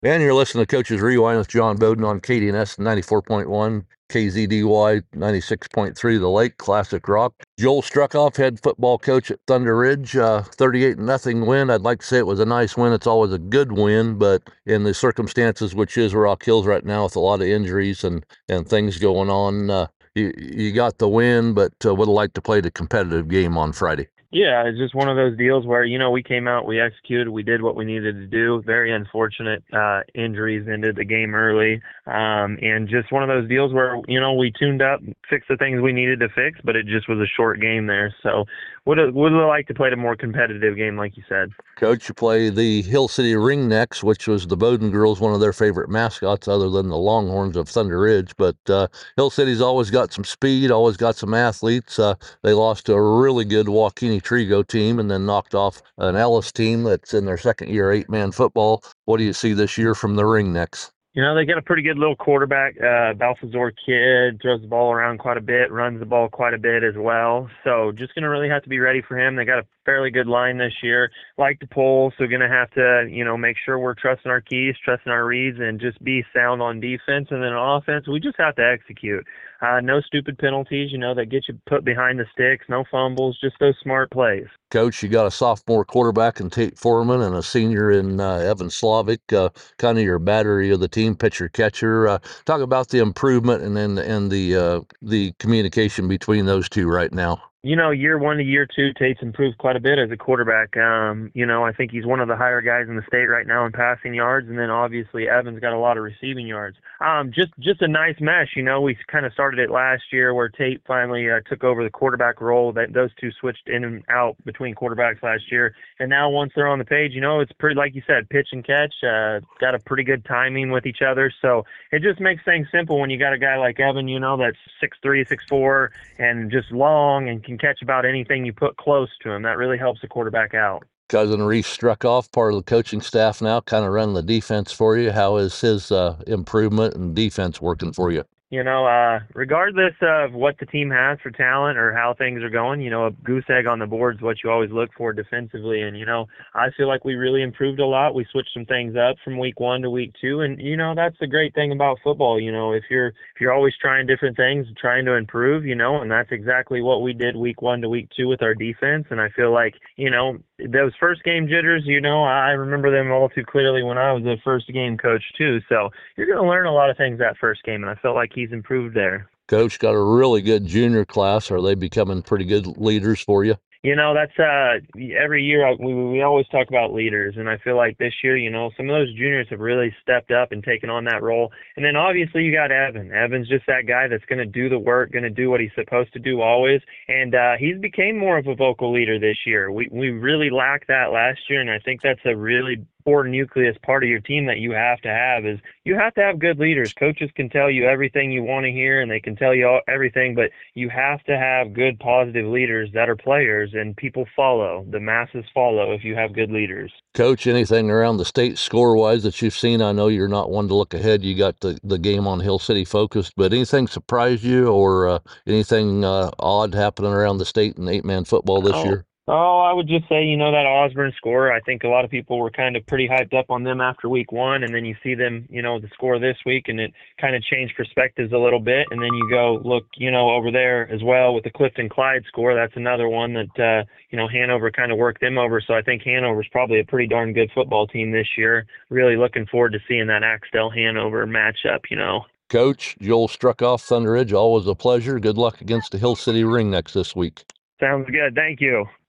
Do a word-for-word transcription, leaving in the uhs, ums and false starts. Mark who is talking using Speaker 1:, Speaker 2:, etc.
Speaker 1: And you're listening to Coach's Rewind with John Bowden on K D N S ninety-four point one, K Z D Y ninety-six point three, The Lake, Classic Rock. Joel Struckoff, head football coach at Thunder Ridge, uh, thirty-eight nothing win. I'd like to say it was a nice win. It's always a good win, but in the circumstances, which is Rock Hills right now with a lot of injuries and, and things going on, uh, you, you got the win, but uh, would have liked to play the competitive game on Friday.
Speaker 2: Yeah, it's just one of those deals where, you know, we came out, we executed, we did what we needed to do. Very unfortunate uh, injuries ended the game early. Um, and just one of those deals where, you know, we tuned up, fixed the things we needed to fix, but it just was a short game there. So would have, would have liked to play a more competitive game, like you said.
Speaker 1: Coach, you play the Hill City Ringnecks, which was the Bowden girls, one of their favorite mascots other than the Longhorns of Thunder Ridge. But uh, Hill City's always got some speed, always got some athletes. Uh, they lost to a really good Joaquini Trigo team and then knocked off an Ellis team that's in their second year eight-man football. What do you see this year from the Ringnecks?
Speaker 2: You know, they got a pretty good little quarterback, uh, Balthazar kid, throws the ball around quite a bit, runs the ball quite a bit as well. So just going to really have to be ready for him. They got a fairly good line this year, like to pull, so going to have to, you know, make sure we're trusting our keys, trusting our reads, and just be sound on defense. And then on offense, we just have to execute. Uh, no stupid penalties, you know, that get you put behind the sticks, no fumbles, just those smart plays.
Speaker 1: Coach, you got a sophomore quarterback in Tate Foreman and a senior in uh, Evan Slavic, uh, kind of your battery of the team, pitcher catcher. Uh, talk about the improvement and then and the uh, the communication between those two right now.
Speaker 2: You know, year one to year two, Tate's improved quite a bit as a quarterback. Um, you know, I think he's one of the higher guys in the state right now in passing yards, and then obviously Evan's got a lot of receiving yards. Um, just just a nice mesh. You know, we kind of started it last year where Tate finally uh, took over the quarterback role. That those two switched in and out between quarterbacks last year, and now once they're on the page, you know, it's pretty, like you said, pitch and catch. Uh, got a pretty good timing with each other, so it just makes things simple when you got a guy like Evan, you know, that's six three, six four, and just long and can catch about anything you put close to him. That really helps the quarterback out.
Speaker 1: Cousin Reese Struckoff, part of the coaching staff now, kind of running the defense for you. How is his uh, improvement and defense working for you?
Speaker 2: You know, uh, regardless of what the team has for talent or how things are going, you know, a goose egg on the board is what you always look for defensively. And, you know, I feel like we really improved a lot. We switched some things up from week one to week two. And, you know, that's the great thing about football. You know, if you're, if you're always trying different things, trying to improve, you know, and that's exactly what we did week one to week two with our defense. And I feel like, you know, those first game jitters, you know, I remember them all too clearly when I was a first game coach too. So you're going to learn a lot of things that first game. And I felt like he's improved there.
Speaker 1: Coach got a really good junior class. Are they becoming pretty good leaders for you?
Speaker 2: You know, that's uh every year I, we we always talk about leaders, and I feel like this year, you know, some of those juniors have really stepped up and taken on that role. And then obviously you got Evan. Evan's just that guy that's going to do the work, going to do what he's supposed to do always, and uh, he's became more of a vocal leader this year. We we really lacked that last year, and I think that's a really core nucleus part of your team that you have to have is you have to have good leaders. Coaches can tell you everything you want to hear and they can tell you all, everything, but you have to have good positive leaders that are players and people follow. The masses follow if you have good leaders.
Speaker 1: Coach, anything around the state score-wise that you've seen? I know you're not one to look ahead. You got the, the game on Hill City focused, but anything surprise you or uh, anything uh, odd happening around the state in eight-man football this
Speaker 2: Oh,
Speaker 1: year?
Speaker 2: oh, I would just say, you know, that Osborne score, I think a lot of people were kind of pretty hyped up on them after week one, and then you see them, you know, the score this week, and it kind of changed perspectives a little bit, and then you go look, you know, over there as well with the Clifton Clyde score. That's another one that, uh, you know, Hanover kind of worked them over, so I think Hanover's probably a pretty darn good football team this year. Really looking forward to seeing that Axtell-Hanover matchup, you know.
Speaker 1: Coach, Joel Struckoff, Thunder Ridge, always a pleasure. Good luck against the Hill City Ringnext this week.
Speaker 2: Sounds good. Thank you.